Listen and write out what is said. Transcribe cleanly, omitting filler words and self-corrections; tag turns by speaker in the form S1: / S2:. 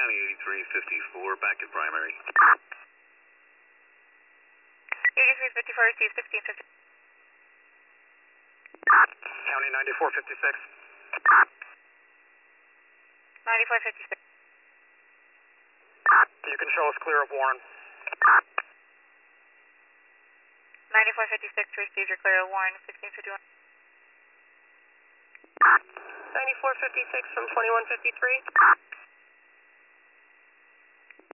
S1: County 8354, back in primary.
S2: 8354, receive 1650.
S3: County 9456.
S2: 9456.
S3: You can show us clear of Warren.
S2: 9456, received your clear of Warren, 1651.
S4: 9456 from 2153.